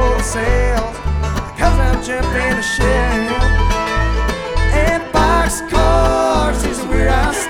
full of sails, 'cause I'm jumping a ship. And boxcar